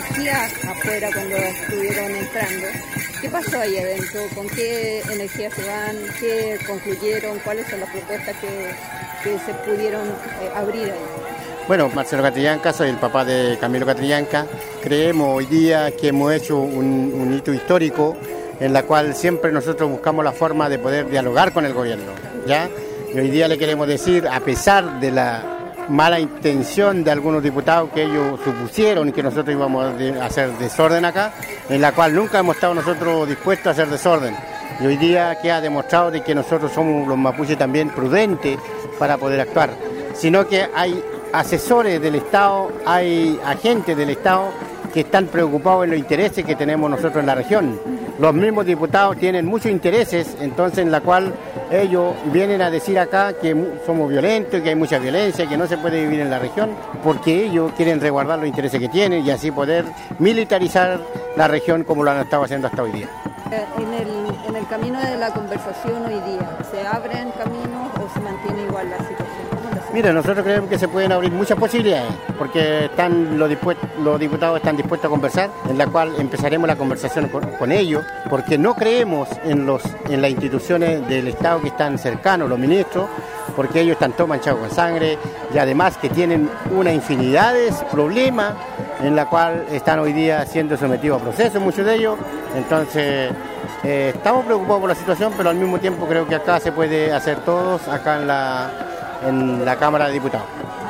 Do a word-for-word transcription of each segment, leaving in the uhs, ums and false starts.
energía afuera cuando estuvieron entrando. ¿Qué pasó ahí adentro? ¿Con qué energía se van? ¿Qué concluyeron? ¿Cuáles son las propuestas que, que se pudieron eh, abrir ahí? Bueno, Marcelo Catrillanca, soy el papá de Camilo Catrillanca. Creemos hoy día que hemos hecho un, un hito histórico en la cual siempre nosotros buscamos la forma de poder dialogar con el gobierno, ¿ya? Y hoy día le queremos decir, a pesar de la mala intención de algunos diputados que ellos supusieron y que nosotros íbamos a hacer desorden acá, en la cual nunca hemos estado nosotros dispuestos a hacer desorden. Y hoy día queda demostrado de que nosotros somos los mapuches también prudentes para poder actuar, sino que hay asesores del Estado, hay agentes del Estado que están preocupados en los intereses que tenemos nosotros en la región. Los mismos diputados tienen muchos intereses, entonces en la cual ellos vienen a decir acá que somos violentos, que hay mucha violencia, que no se puede vivir en la región, porque ellos quieren resguardar los intereses que tienen y así poder militarizar la región como lo han estado haciendo hasta hoy día. En el, en el camino de la conversación hoy día, ¿se abren caminos o se mantiene igual la situación? Mira, nosotros creemos que se pueden abrir muchas posibilidades, porque están los, los diputados están dispuestos a conversar, en la cual empezaremos la conversación con, con ellos, porque no creemos en, los, en las instituciones del Estado que están cercanos, los ministros, porque ellos están todos manchados con sangre y además que tienen una infinidad de problemas en la cual están hoy día siendo sometidos a procesos, muchos de ellos. Entonces, eh, estamos preocupados por la situación, pero al mismo tiempo creo que acá se puede hacer todos, acá en la... en la Cámara de Diputados.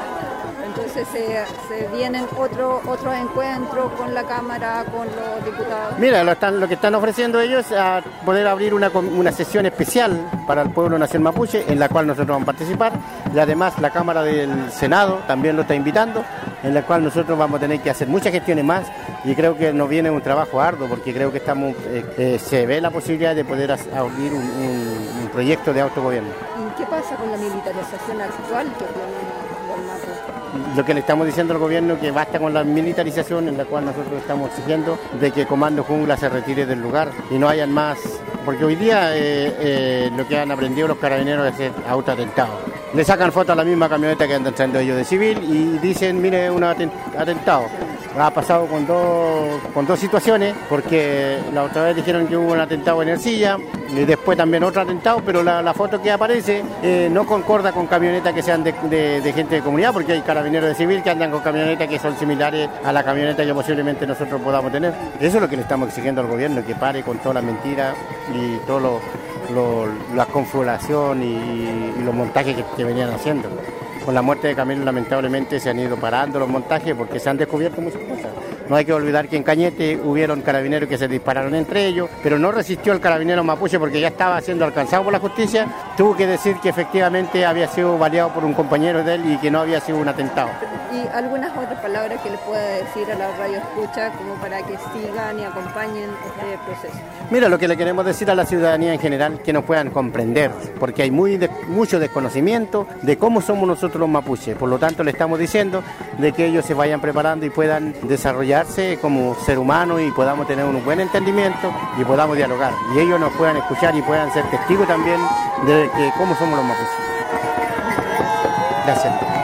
Entonces se, se vienen otros otros encuentros con la Cámara, con los diputados. Mira, lo, están, lo que están ofreciendo ellos es a poder abrir una, una sesión especial para el pueblo nación mapuche, en la cual nosotros vamos a participar, y además la Cámara del Senado también lo está invitando, en la cual nosotros vamos a tener que hacer muchas gestiones más, y creo que nos viene un trabajo arduo, porque creo que estamos eh, eh, se ve la posibilidad de poder abrir un, un, un proyecto de autogobierno. ¿Qué pasa con la militarización actual que tiene el Mapu? Lo que le estamos diciendo al gobierno es que basta con la militarización, en la cual nosotros estamos exigiendo de que Comando Jungla se retire del lugar y no hayan más, porque hoy día eh, eh, lo que han aprendido los carabineros es hacer autoatentados. Le sacan fotos a la misma camioneta que andan trayendo ellos de civil y dicen, mire, un atentado. Ha pasado con dos, con dos situaciones, porque la otra vez dijeron que hubo un atentado en Ercilla y después también otro atentado, pero la, la foto que aparece eh, no concorda con camionetas que sean de, de, de gente de comunidad, porque hay carabineros de civil que andan con camionetas que son similares a la camioneta que posiblemente nosotros podamos tener. Eso es lo que le estamos exigiendo al gobierno, que pare con todas las mentiras y todas lo, lo, la confabulación y, y los montajes que, que venían haciendo. Con la muerte de Camilo lamentablemente se han ido parando los montajes porque se han descubierto muchas cosas. No hay que olvidar que en Cañete hubieron carabineros que se dispararon entre ellos, pero no resistió el carabinero mapuche porque ya estaba siendo alcanzado por la justicia. Tuvo que decir que efectivamente había sido baleado por un compañero de él y que no había sido un atentado. ¿Y algunas otras palabras que les pueda decir a la radio escucha como para que sigan y acompañen este proceso? Mira, lo que le queremos decir a la ciudadanía en general, que nos puedan comprender, porque hay muy de, mucho desconocimiento de cómo somos nosotros los mapuches. Por lo tanto, le estamos diciendo de que ellos se vayan preparando y puedan desarrollarse como ser humano y podamos tener un buen entendimiento y podamos dialogar. Y ellos nos puedan escuchar y puedan ser testigos también de que cómo somos los mapuches. Gracias.